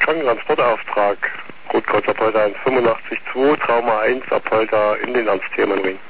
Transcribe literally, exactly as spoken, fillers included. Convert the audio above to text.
Krankentransportauftrag. Rotkreuz Apolda eins fünfundachtzig zwei, Trauma eins Apolda in den Ernst-Thälmann-Ring.